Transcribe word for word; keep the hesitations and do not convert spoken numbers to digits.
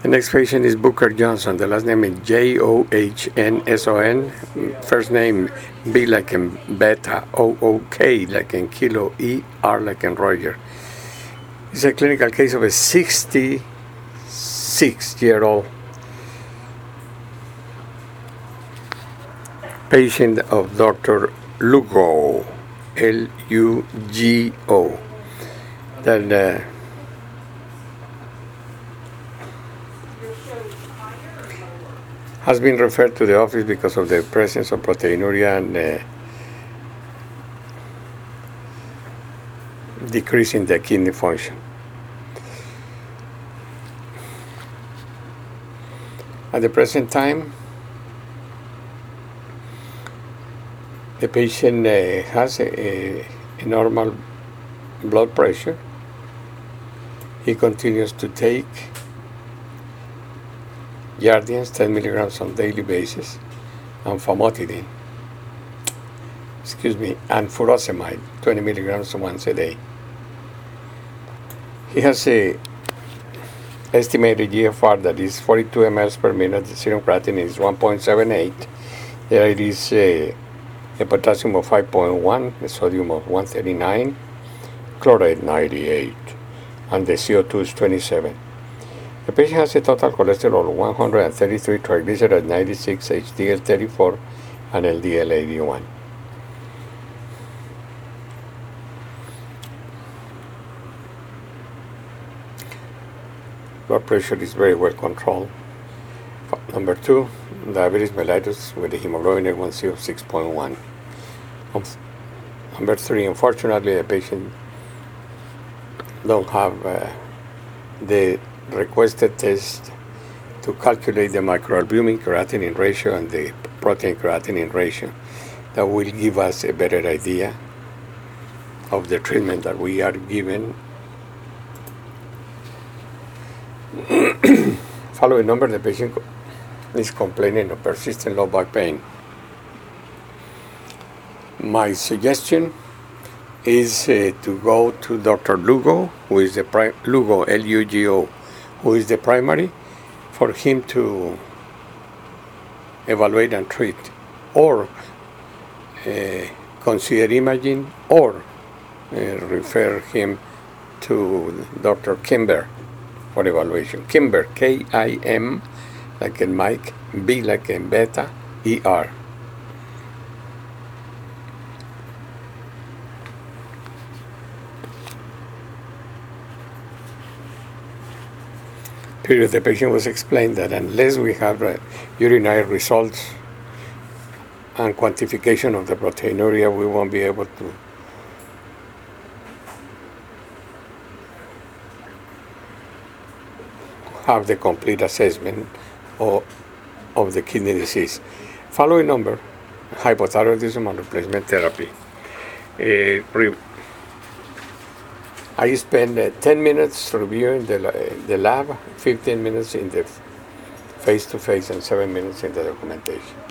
The next patient is Booker Johnson. The last name is J O H N S O N. First name B like in beta, O O K like in kilo, E R like in Roger. It's a clinical case of a sixty-six-year-old patient of Doctor Lugo, L U G O. That uh, has been referred to the office because of the presence of proteinuria and uh, decrease in the kidney function. At the present time, the patient uh, has a, a normal blood pressure. He continues to take Jardiance ten milligrams on daily basis, and famotidine, excuse me, and furosemide twenty milligrams once a day. He has a estimated G F R that is forty-two milliliters per minute. The serum creatinine is one point seven eight. There it is a, a potassium of five point one, a sodium of one thirty-nine, chloride ninety-eight, and the C O two is twenty-seven. The patient has a total cholesterol of one hundred thirty-three, triglycerides ninety-six, H D L thirty-four, and L D L eighty-one. Blood pressure is very well controlled. Number two, diabetes mellitus with a hemoglobin A one C of six point one. Number three, unfortunately, the patient don't have uh, the requested test to calculate the microalbumin creatinine ratio and the protein creatinine ratio. That will give us a better idea of the treatment that we are given. Following number, the patient is complaining of persistent low back pain. My suggestion is uh, to go to Doctor Lugo, who is the pri- Lugo, L U G O, who is the primary, for him to evaluate and treat, or uh, consider imaging, or uh, refer him to Doctor Kimber for evaluation. Kimber, K I M, like in Mike, B like in beta, E R. Period. The patient was explained that unless we have uh, urinary results and quantification of the proteinuria, we won't be able to have the complete assessment of, of the kidney disease. Following number, hypothyroidism and replacement therapy. Uh, re- I spend uh, ten minutes reviewing the, the lab, fifteen minutes in the face-to-face, and seven minutes in the documentation.